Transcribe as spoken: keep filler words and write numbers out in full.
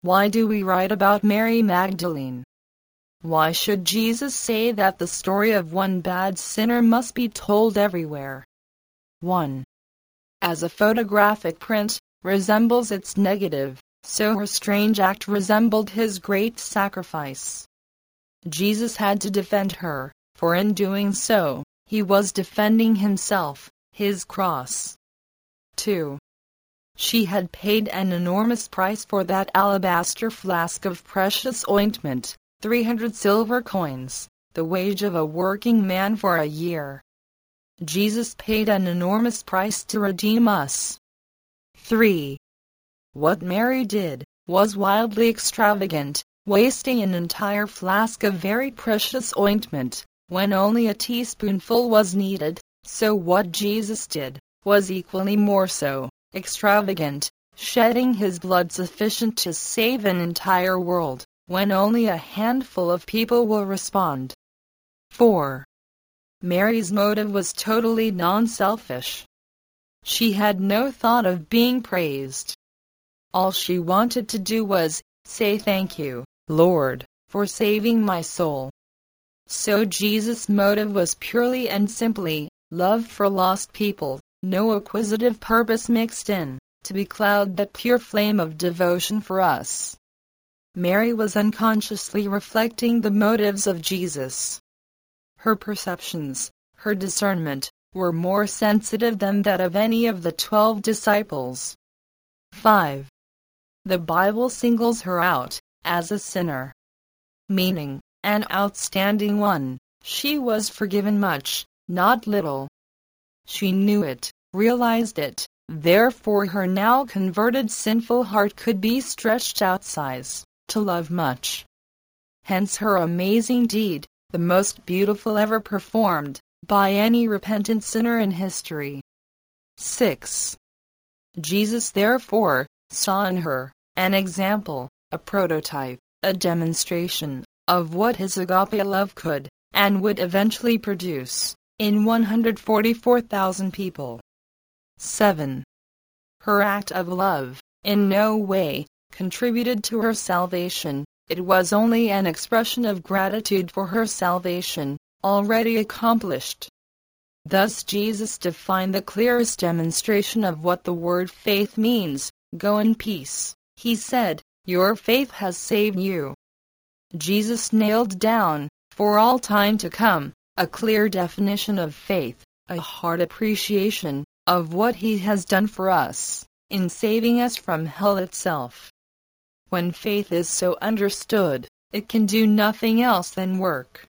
Why do we write about Mary Magdalene? Why should Jesus say that the story of one bad sinner must be told everywhere? one. As a photographic print resembles its negative, so her strange act resembled his great sacrifice. Jesus had to defend her, for in doing so, he was defending himself, his cross. two. She had paid an enormous price for that alabaster flask of precious ointment, three hundred silver coins, the wage of a working man for a year. Jesus paid an enormous price to redeem us. three. What Mary did was wildly extravagant, wasting an entire flask of very precious ointment, when only a teaspoonful was needed, so what Jesus did was equally more so, extravagant, shedding his blood sufficient to save an entire world, when only a handful of people will respond. four. Mary's motive was totally non-selfish. She had no thought of being praised. All she wanted to do was say thank you, Lord, for saving my soul. So Jesus' motive was purely and simply love for lost people, no acquisitive purpose mixed in, to becloud that pure flame of devotion for us. Mary was unconsciously reflecting the motives of Jesus. Her perceptions, her discernment, were more sensitive than that of any of the twelve disciples. five. The Bible singles her out as a sinner, meaning an outstanding one. She was forgiven much, not little. She knew it, realized it, therefore her now converted sinful heart could be stretched out size, to love much. Hence her amazing deed, the most beautiful ever performed by any repentant sinner in history. six. Jesus therefore saw in her an example, a prototype, a demonstration of what his agape love could and would eventually produce in one hundred forty-four thousand people. seven. Her act of love in no way contributed to her salvation. It was only an expression of gratitude for her salvation, already accomplished. Thus Jesus defined the clearest demonstration of what the word faith means. Go in peace, he said, your faith has saved you. Jesus nailed down, for all time to come, a clear definition of faith, a hard appreciation of what he has done for us, in saving us from hell itself. When faith is so understood, it can do nothing else than work.